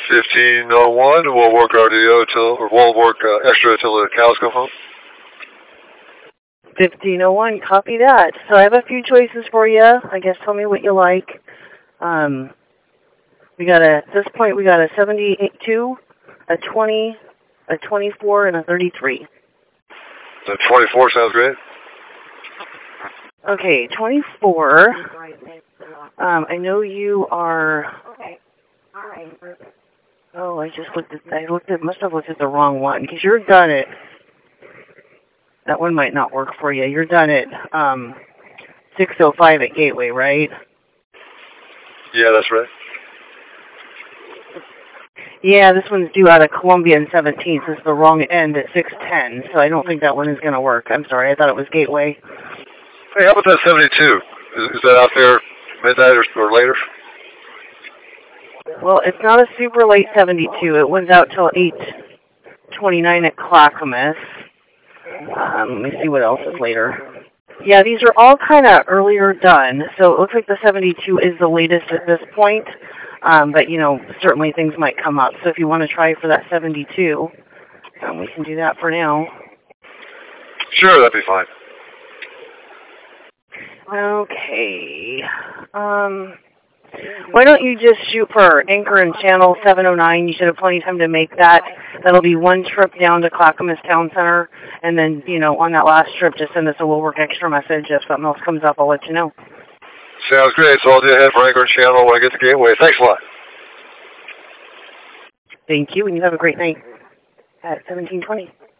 1501, we'll work RDO till, or we'll work extra till the cows come home. 1501, copy that. So I have a few choices for you. I guess tell me what you like. At this point, we got a 72, a 20, a 24, and a 33. The 24 sounds great. Okay, 24. I know you are. Oh, I must have looked at the wrong one, because you're done at. That one might not work for you. You're done at 605 at Gateway, right? Yeah, that's right. Yeah, this one's due out of Columbia in 17, so it's the wrong end at 610, so I don't think that one is going to work. I'm sorry, I thought it was Gateway. Hey, how about that 72? Is that out there midnight or later? Well, it's not a super late 72. It went out till 8:29 at Clackamas. Let me see what else is later. Yeah, these are all kind of earlier done, so it looks like the 72 is the latest at this point. But, certainly things might come up. So if you want to try for that 72, we can do that for now. Sure, that'd be fine. Okay. Why don't you just shoot for Anchor and Channel 709? You should have plenty of time to make that. That'll be one trip down to Clackamas Town Center. And then, on that last trip, just send us a We'll Work Extra message. If something else comes up, I'll let you know. Sounds great. So I'll do ahead for Anchor and Channel when I get to Gateway. Thanks a lot. Thank you, and you have a great night at 1720.